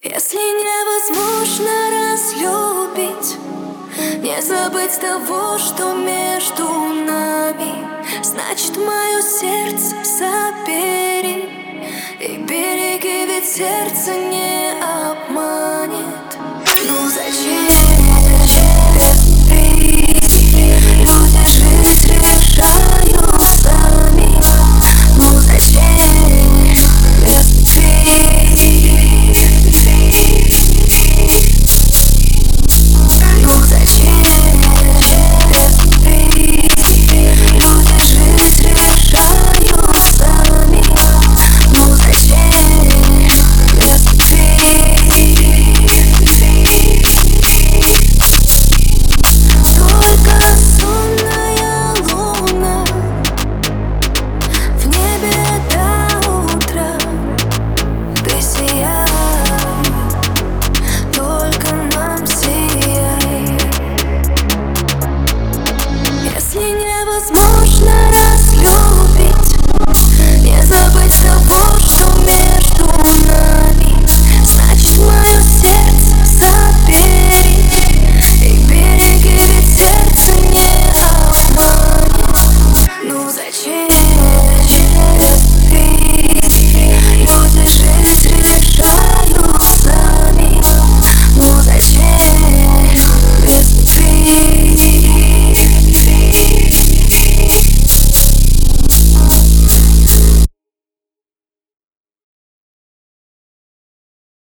Если невозможно разлюбить, не забыть того, что между нами, значит, мое сердце забери и береги, ведь сердце не обманет. Ну зачем